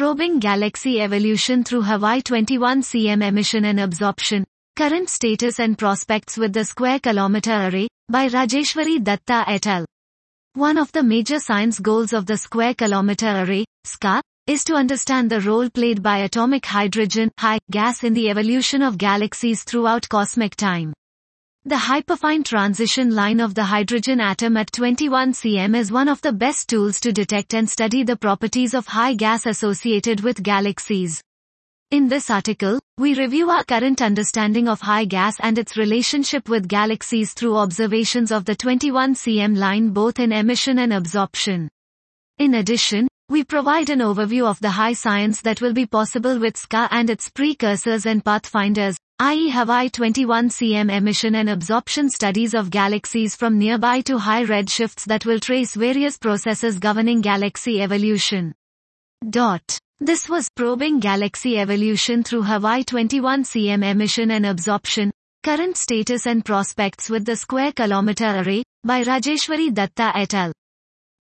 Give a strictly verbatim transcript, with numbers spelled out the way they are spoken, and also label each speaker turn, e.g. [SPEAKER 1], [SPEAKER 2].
[SPEAKER 1] Probing Galaxy Evolution through Hawaii twenty-one centimeter Emission and Absorption, Current Status and Prospects with the Square Kilometer Array, by Rajeshwari Datta et al. One of the major science goals of the Square Kilometer Array, S C A, is to understand the role played by atomic hydrogen high gas in the evolution of galaxies throughout cosmic time. The hyperfine transition line of the hydrogen atom at twenty-one centimeters is one of the best tools to detect and study the properties of high gas associated with galaxies. In this article, we review our current understanding of high gas and its relationship with galaxies through observations of the twenty-one centimeter line both in emission and absorption. In addition, we provide an overview of the high science that will be possible with S C A and its precursors and pathfinders, that is Hawaii twenty-one centimeter emission and absorption studies of galaxies from nearby to high redshifts that will trace various processes governing galaxy evolution. Dot. This was Probing Galaxy Evolution through Hawaii twenty-one centimeter Emission and Absorption, Current Status and Prospects with the Square Kilometer Array, by Rajeshwari Datta et al.